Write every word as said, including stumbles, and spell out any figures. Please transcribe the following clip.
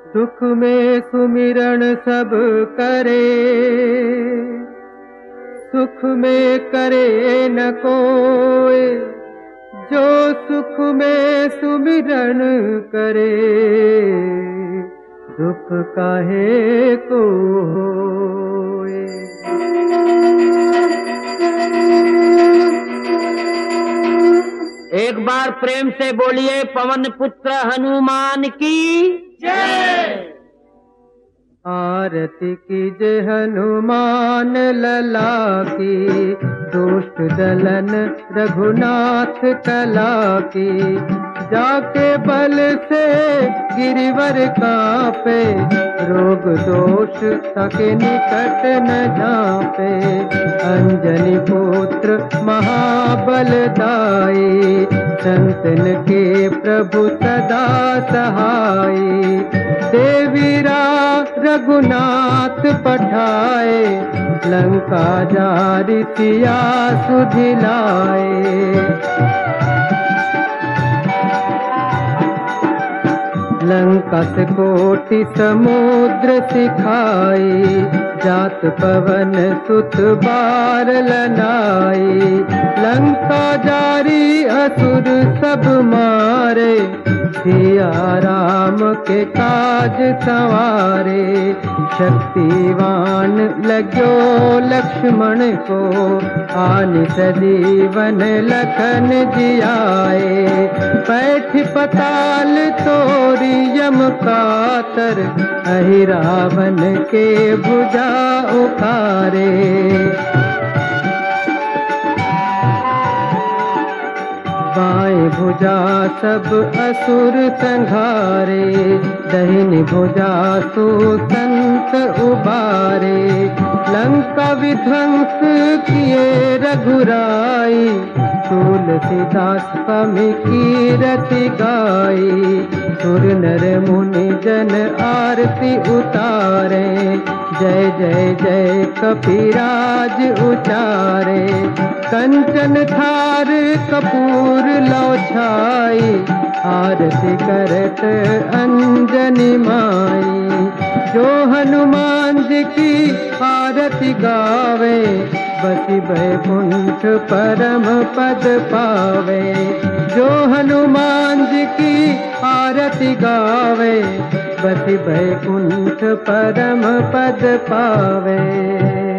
दुख में सुमिरन सब करे, सुख में करे न कोई, जो सुख में सुमिरन करे, दुख काहे को होए। एक बार प्रेम से बोलिए पवन पुत्र हनुमान की जय। आरती कीजे हनुमान लला की, दुष्ट दलन रघुनाथ कला की। जाके बल से गिरिवर कांपे, रोग दोष तके निकट न जापे। अंजनी पुत्र महाबल दाई, संतन के प्रभु सदा सहाई। देवीरा रघुनाथ पठाए, लंका जारी सिया सुधिलाए। लंका से कोटि समुद्र सिखाई, जात पवन सुत बार लनाई। लंका जारी असुर सब मारे, सिया राम के काज संवारे। शक्तिवान लग्यो लक्ष्मण को, आनि सजीवन लखन जियाए। पैठ पताल तोरी यम कातर, अहि रावण के भुजा उखारे। बाएं भुजा सब असुर संघारे, दहिनी भुजा सो संत उबारे। लंका विध्वंस किए रघुराई, तुलसीदास पमि कीरति गाई। सुर नर मुनि जन आरती उतारे, जय जय जय कपिराज उचारे। कंचन थार कपूर लौ छाई, आरती करत अंजनी माई। जो हनुमान जी की आरती गावे, बसी बैकुंठ परम पद पावे। जो हनुमान जी की आरती गावे, बसी बैकुंठ परम पद पावे।